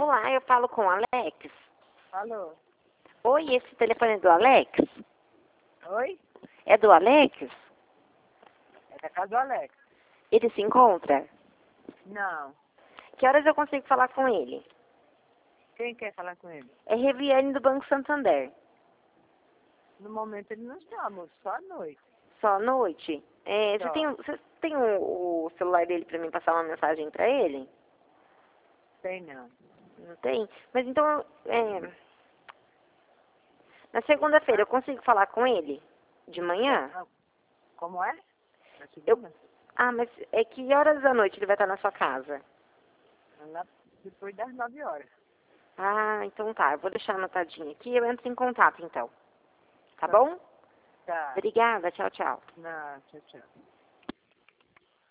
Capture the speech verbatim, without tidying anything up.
Olá, eu falo com o Alex. Alô? Oi, esse telefone é do Alex? Oi? É do Alex? É da casa do Alex? Ele se encontra? Não. Que horas eu consigo falar com ele? Quem quer falar com ele? É Reviane do Banco Santander. No momento ele não está, moço, só à noite. Só à noite? É, você Só. tem, você tem o, o celular dele pra mim passar uma mensagem pra ele? Tem não. Não tem? Mas então, é, na segunda-feira eu consigo falar com ele? De manhã? Ah, como é? Na Eu, segunda? ah, mas é que horas da noite ele vai estar na sua casa? Lá depois das nove horas. Ah, então tá. Eu vou deixar anotadinho aqui. Eu entro em contato, então. Tá Tá. bom? Tá. Obrigada. Tchau, tchau. Não, tchau, tchau.